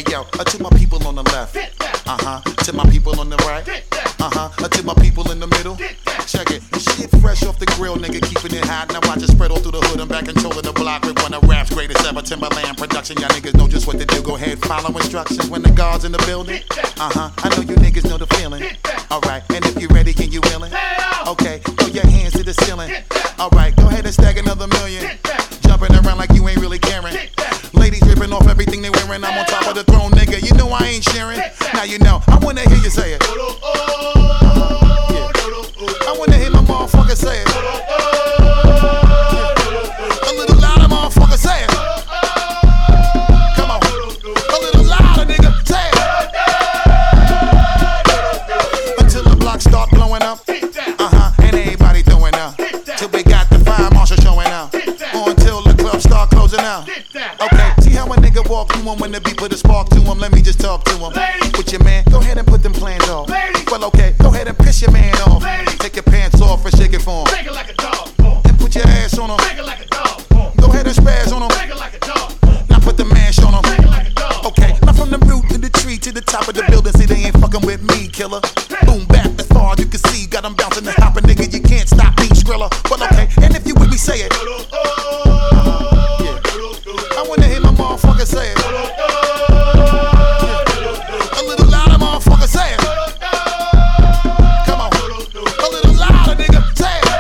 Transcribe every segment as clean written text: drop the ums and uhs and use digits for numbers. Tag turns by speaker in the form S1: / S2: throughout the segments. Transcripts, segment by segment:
S1: yo, to my people on the left. To my people on the right. To my people in the middle. Check it. Shit fresh off the grill, nigga, keeping it hot. Now watch it spread all through the hood. I'm back controlling the block with one of rap's greatest ever. Timberland production. Y'all niggas know just what to do. Go ahead, follow instructions when the guard's in the building. I know you niggas know the feeling. Alright, and if you ready, can you willing? Okay, throw your hands to the ceiling. Alright, go ahead and stack another million. Jumping around like you ain't really caring. Ladies ripping off everything they wearing. I'm on top of the throne, nigga. You know I ain't sharing. Now you know. I wanna hear you say it. I wanna hear my motherfucker say it. A little louder, motherfucker, say it. Come on. A little louder, nigga, say it. Until the block start blowing up. And everybody throwing up. Till we got the fire marshal showing up. Or until the club start closing out. Okay, see how a nigga walk through him when the beat put a spark to him. Let me just talk to him. With your man, go ahead and put them plans off. Well, okay, go ahead and piss your man off. Take your pants off and shake it for him.
S2: Shake it like a dog.
S1: And put your ass on him.
S2: Shake it like a dog.
S1: Go ahead and spaz on him.
S2: Shake it like a dog.
S1: Now put the mash on him.
S2: Shake it like a dog.
S1: Okay, now from the root to the tree to the top of the building. See, they ain't fucking with me, killer. Boom, back as far as you can see. Got them bouncing and hopping, nigga. You can't stop me, Skrilla. Well, okay, and if you with me, say it. I wanna hear my motherfucker say it. A little louder, motherfucker, say it. Come on. A little louder, nigga, say it.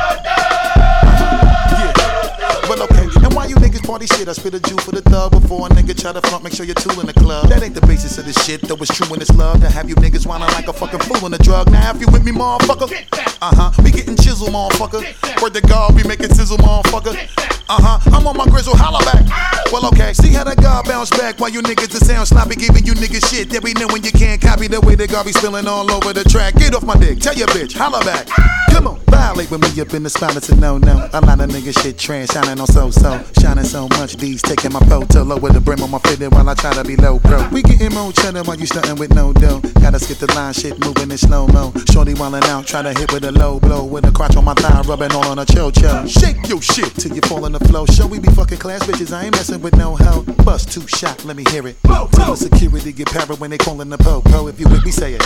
S1: Yeah. Well, okay. And why you niggas party shit? I spit a Jew for the thug before a nigga try to front. Make sure you're two in the club. That ain't the basis of this shit, though it's true when it's love. To have you niggas whining like a fucking fool on a drug. Now if you with me, motherfucker. We getting chisel, motherfucker. Word to God, we making sizzle, motherfucker. I'm on my grizzle, holla back. Well, okay, see how that God bounce back while you niggas that sound sloppy, giving you niggas shit that we know when you can't copy the way the God be spilling all over the track. Get off my dick, tell your bitch, holla back. Come on, violate with me up in the spot, it's a no-no. A lot of niggas shit trans, shining on so-so. Shining so much, D's taking my photo. Lower the brim on my fitted while I try to be low, bro. We getting more cheddar while you stunting with no dough. Gotta skip the line, shit moving in slow-mo. Shorty wildin' out, try to hit with a low blow. With a crotch on my thigh, rubbing all on a cho-cho. Shake your shit till you fall on the flow. Show we be fucking class bitches, I ain't messing with no hoe. Bust 2 shot, let me hear it. Tell the security get para when they callin' the po-po. If you with me, say it.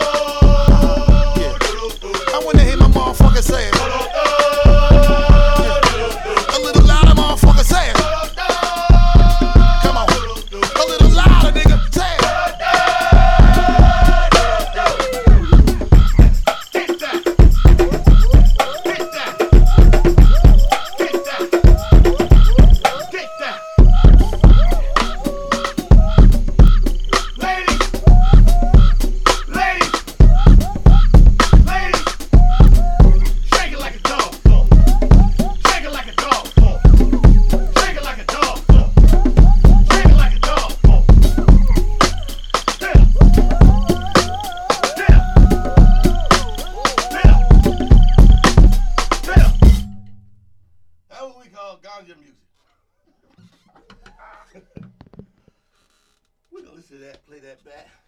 S1: I wanna hear my motherfucker say it. A little louder, motherfucker, say it. Come on. A little louder, nigga, say it.
S2: Ganja music. We're gonna listen to that, play that back.